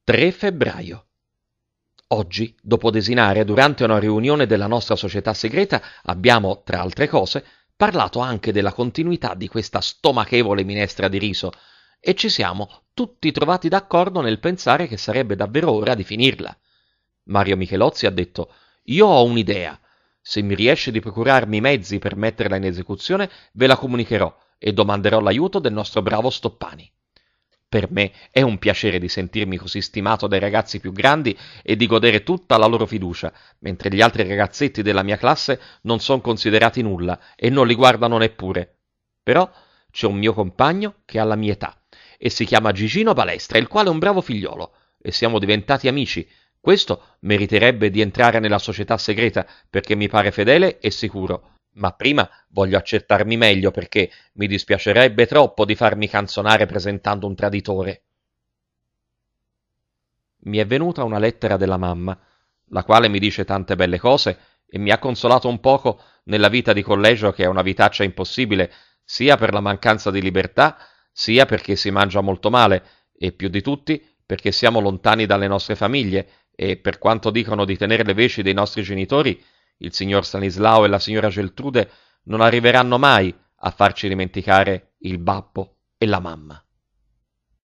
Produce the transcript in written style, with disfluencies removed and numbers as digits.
3 febbraio. Oggi, dopo desinare, durante una riunione della nostra società segreta, abbiamo, tra altre cose, parlato anche della continuità di questa stomachevole minestra di riso e ci siamo tutti trovati d'accordo nel pensare che sarebbe davvero ora di finirla. Mario Michelozzi ha detto: «Io ho un'idea. Se mi riesce di procurarmi i mezzi per metterla in esecuzione, ve la comunicherò e domanderò l'aiuto del nostro bravo Stoppani». Per me è un piacere di sentirmi così stimato dai ragazzi più grandi e di godere tutta la loro fiducia, mentre gli altri ragazzetti della mia classe non son considerati nulla e non li guardano neppure. Però c'è un mio compagno che ha la mia età e si chiama Gigino Balestra, il quale è un bravo figliolo, e siamo diventati amici. Questo meriterebbe di entrare nella società segreta perché mi pare fedele e sicuro. Ma prima voglio accertarmi meglio perché mi dispiacerebbe troppo di farmi canzonare presentando un traditore. Mi è venuta una lettera della mamma, la quale mi dice tante belle cose e mi ha consolato un poco nella vita di collegio che è una vitaccia impossibile, sia per la mancanza di libertà, sia perché si mangia molto male e più di tutti perché siamo lontani dalle nostre famiglie e per quanto dicono di tenere le veci dei nostri genitori, il signor Stanislao e la signora Geltrude non arriveranno mai a farci dimenticare il babbo e la mamma.